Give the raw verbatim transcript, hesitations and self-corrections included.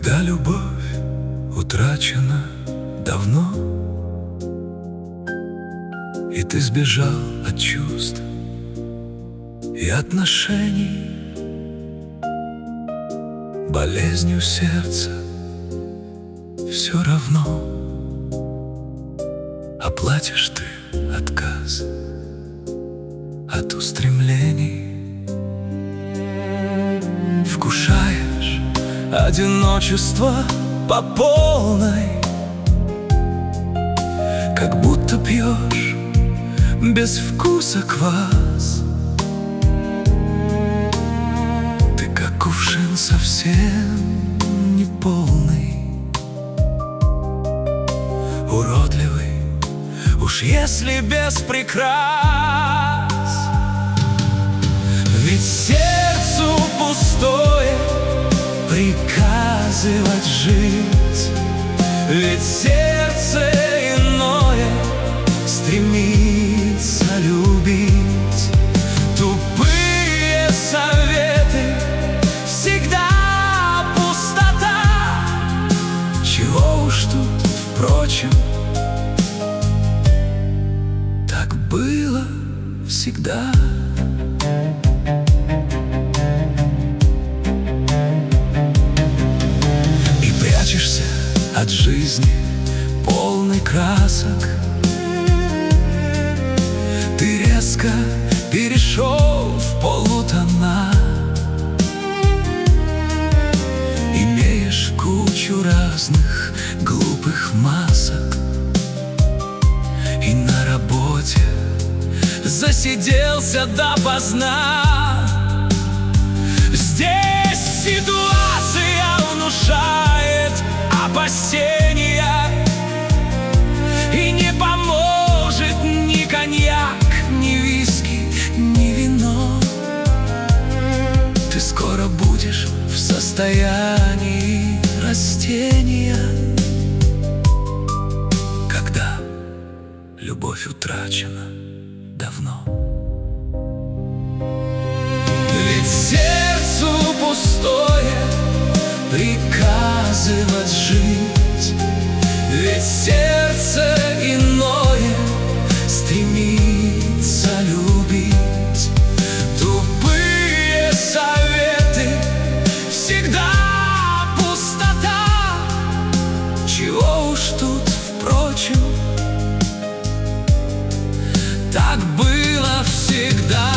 Когда любовь утрачена давно, и ты сбежал от чувств и отношений, болезнью сердца все равно оплатишь ты отказ от устремлений. Вкушаешь одиночество по полной, как будто пьешь без вкуса квас. Ты как кувшин совсем не полный, уродливый, уж если без прикрас. Ведь сердцу пустое приказывать жить, ведь сердце иное стремится любить. Тупые советы всегда пустота. Чего уж тут, впрочем, так было всегда. От жизни полный красок ты резко перешел в полутона. Имеешь кучу разных глупых масок, и на работе засиделся допоздна. Здесь ситуация внушает опасения, и не поможет ни коньяк, ни виски, ни вино. Ты скоро будешь в состоянии растения, когда любовь утрачена давно. Ведь сердцу пустое приказывать жить, ведь сердце иное стремится любить. Тупые советы всегда пустота. Чего уж тут, впрочем, так было всегда.